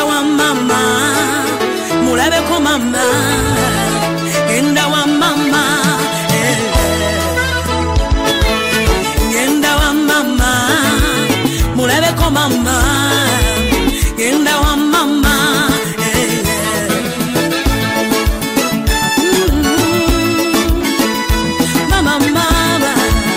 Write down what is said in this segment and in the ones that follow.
Ngenda wa mama, mulabe ko mama. Ngenda wa mama, ngenda wa mama, mulabe ko mama. Ngenda wa mama, mama mama.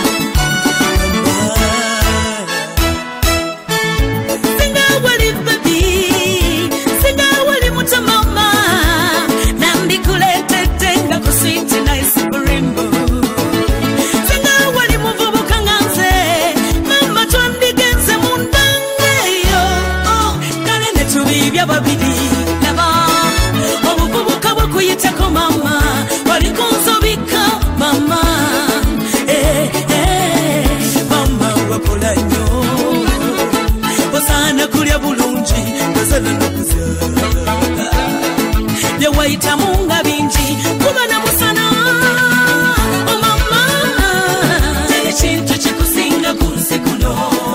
Singa wali baby, singa wali muta mama. Nandi kulete tenga kusiti na isipurimbo. Singa wali muvubuka nganze, mama twandigenze mundange yo. Kale netubibya babidi laba, obuvubuka bwekuyitako mama. Wali kunsobika mama, mama wakola nnyo. Osana kulya bulungi, osana n'okuzala. Bye wayitamu nga bingi, kuba na musana. Oh mama, teri kintu kikusinga ku nsi kuno.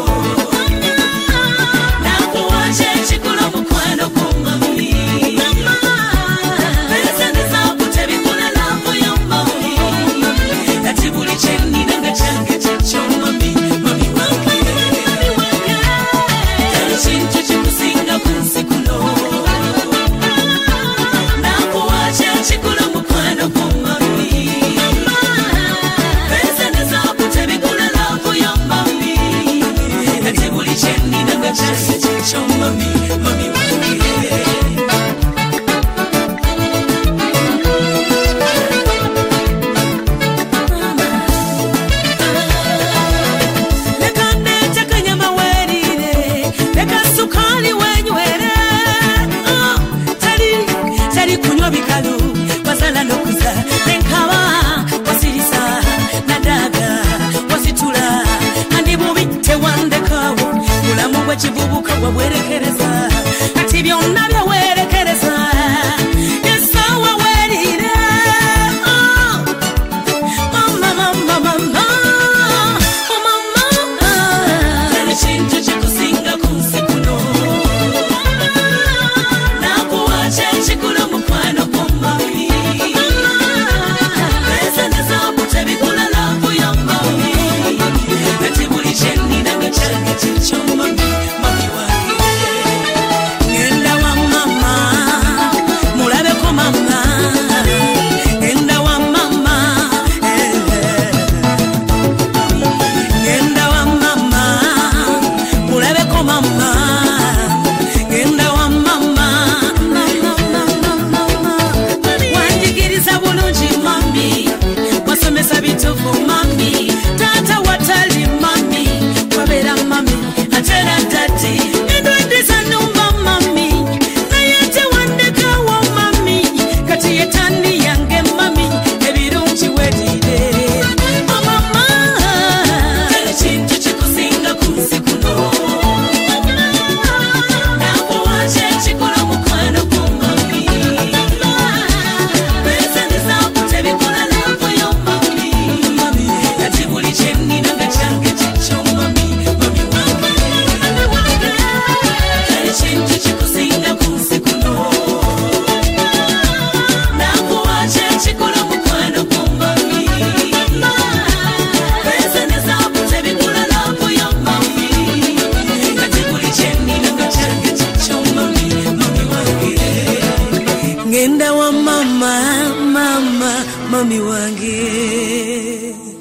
Nakuwa kyekikola mukwano gw'omumami. Ensonga tebikola laavu y'omumami. Kati buli kye nnina nga kyange kyekyo mami, mami wange. Teri kintu kikusinga ku nsi kuno. Nakuwa kyekikola mukwano gw'omumami. Ensonga tebikola laavu y'omumami. Kati buli kye nnina nga kyange kyekyo mami, mami wange. Leka ndete kanyama werire, leka sukali wenywere. Teri kunywa bikalu, wazala n'okuza. Nenkaba wasirisa, nadaga wasitula. Kandi bubi tewandekawo, bulamu bw'ekivubuka bwabwerekereza. Kati byonna byawerekereza, esawa werire. Mama, mama, mama, oh mama. Teri kintu kikusinga ku nsi kuno. Nakuwa kyekikola mukwano gw'omumami. Ensonga tebikola laavu y'omumami. Kati buli kye nnina nga kyange kyekyo mami, mami wange. Ngenda wa mama, mulabe ko mama. Ngenda wa mama, ngenda wa mama, mulabe ko mama. Ngenda wa mama, wanjigiriza bulungi mami, wasomesa bituufu mami. Taata watali mami, wabeera mami atera dadi. Endwadde zannumba mami, naye tewandekawo mami. Kati ye tandi yange mami, ebirungi werire. Oh mama, teri kintu kikusinga ku nsi kuno. Nakuwa kyekikola mukwano gw'omumami. Ensonga tebikola laavu y'omumami. Kati buli kye nnina nga kyange kyekyo mami, mami wange. Teri kintu kikusinga ku nsi kuno. Nakuwa kyekikola mukwano gw'omumami. Ensonga tebikola laavu y'omumami. Kati buli kye nnina nga kyange kyekyo mami, mami wange. Ngenda wa mama, mama, mami wange.